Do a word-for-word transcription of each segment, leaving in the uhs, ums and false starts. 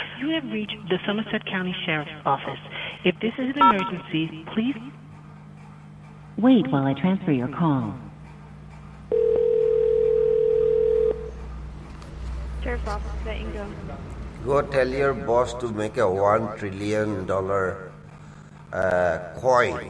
You have reached the Somerset County Sheriff's Office. If this is an emergency, please wait while I transfer your call. Sheriff's Office, there you go. Go tell your boss to make a one trillion dollar uh, coin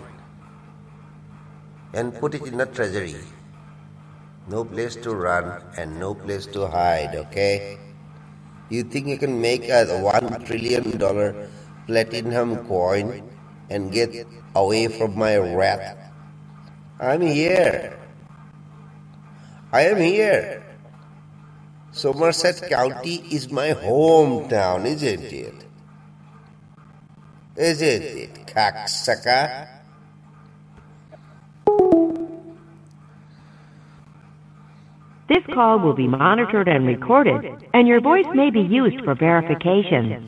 and put it in the treasury. No place to run and no place to hide, okay? You think you can make a one trillion dollar platinum coin and get away from my wrath? I'm here. I am here. Somerset County is my hometown, isn't it? Isn't it, cocksucker? This call will be monitored and recorded, and your voice may be used for verification.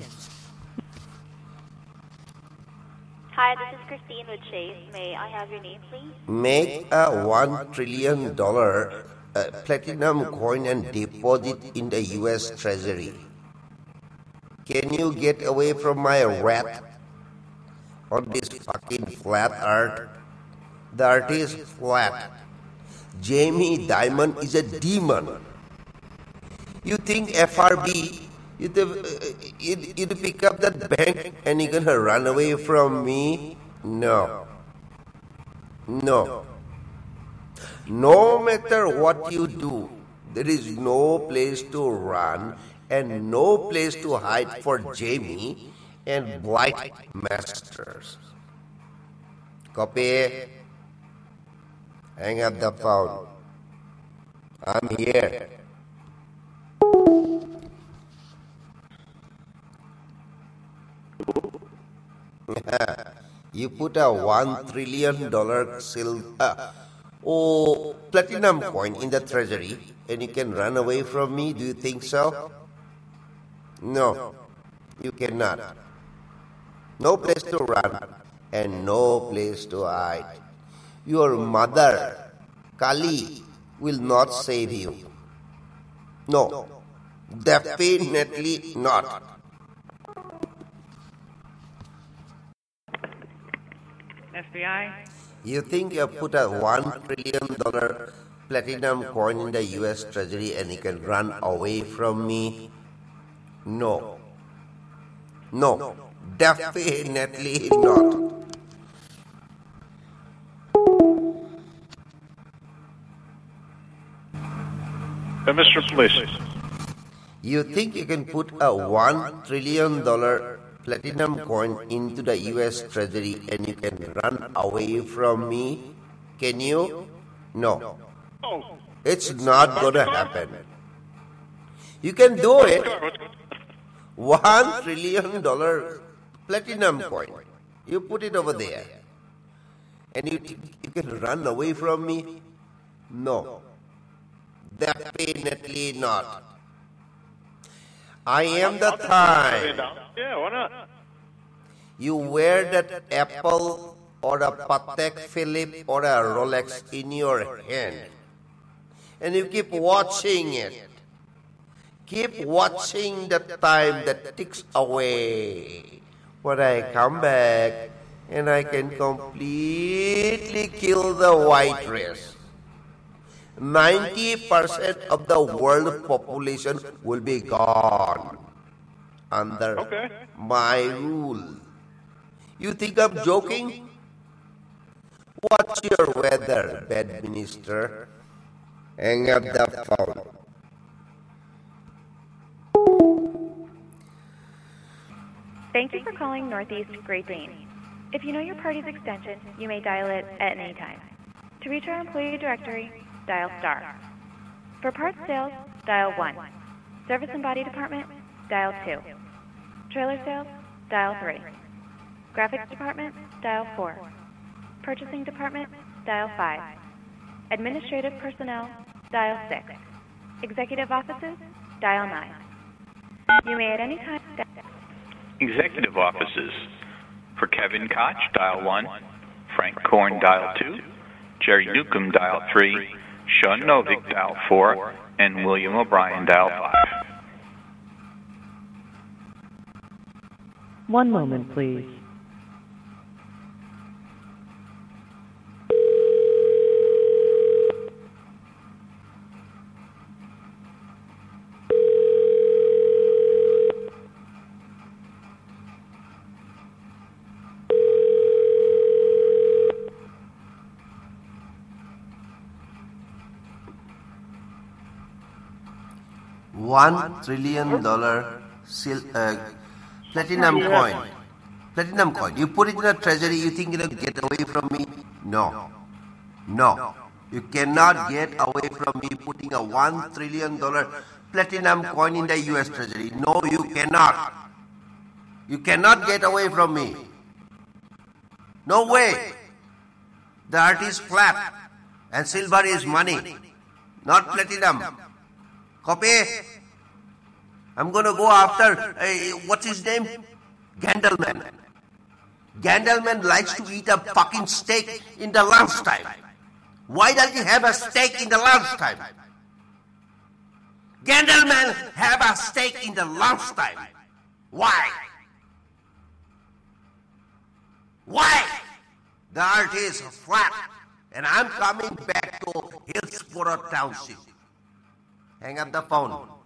Hi, this is Christine with Chase. May I have your name, please? Make a one trillion dollar uh, platinum coin and deposit in the U S Treasury. Can you get away from my wrath on this fucking flat earth? The earth is flat. Jamie Dimon is a demon. You think F R B, you'd, uh, you'd, you'd pick up that bank and you're gonna run away from me? No. No. No matter what you do, there is no place to run and no place to hide for Jamie and Blight Masters. Copy. Hang up the phone. I'm here. You put a one trillion dollar silver, uh, oh, platinum coin in the treasury, and you can run away from me. Do you think so? No, you cannot. No place to run and no place to hide. Your mother, Kali, will not save you. No, definitely not. F B I. You think you put a one trillion dollar platinum coin in the U S Treasury and you can run away from me? No. No, definitely not. Uh, Mister Police. You think you can put a one trillion dollar platinum coin into the U S Treasury and you can run away from me? Can you? No. It's not gonna happen. You can do it. One trillion dollar platinum coin. You put it over there. And you think you can run away from me? No. Definitely not. I am the time. Yeah, why not? You wear that Apple or a Patek Philippe or a Rolex in your hand. And you keep watching it. Keep watching the time that ticks away. When I come back and I can completely kill the white race. ninety percent of the world population will be gone under Okay. my rule. You think I'm joking? What's your weather, bed minister? Hang up the phone. Thank you for calling Northeast Great Dane. If you know your party's extension, you may dial it at any time. To reach our employee directory, dial star. For parts sales, dial one. Service and body department, dial two. Trailer sales, dial three. Graphics department, dial four. Purchasing department, dial five. Administrative personnel, dial six. Executive offices, dial nine. You may at any time dial Executive offices. For Kevin Koch, dial one. Frank Korn, dial two. Jerry Newcomb, dial three. Sean Novick, dial four. And William O'Brien, dial five. One moment, please. One trillion dollar sil- uh, platinum coin. Platinum coin. You put it in a treasury, you think it'll get away from me? No. No. You cannot get away from me putting a one trillion dollar platinum coin in the U S treasury. No, you cannot. You cannot get away from me. No way. The earth is flat and silver is money, not platinum. Copy? I'm going to go after, uh, what's his name? Gandalman. Gandalman likes to eat a fucking steak in the lunchtime. Why does he have a steak in the lunchtime? Gandalman have a steak in the lunchtime. Why? Why? The earth is flat and I'm coming back to Hillsborough Township. Hang up the phone.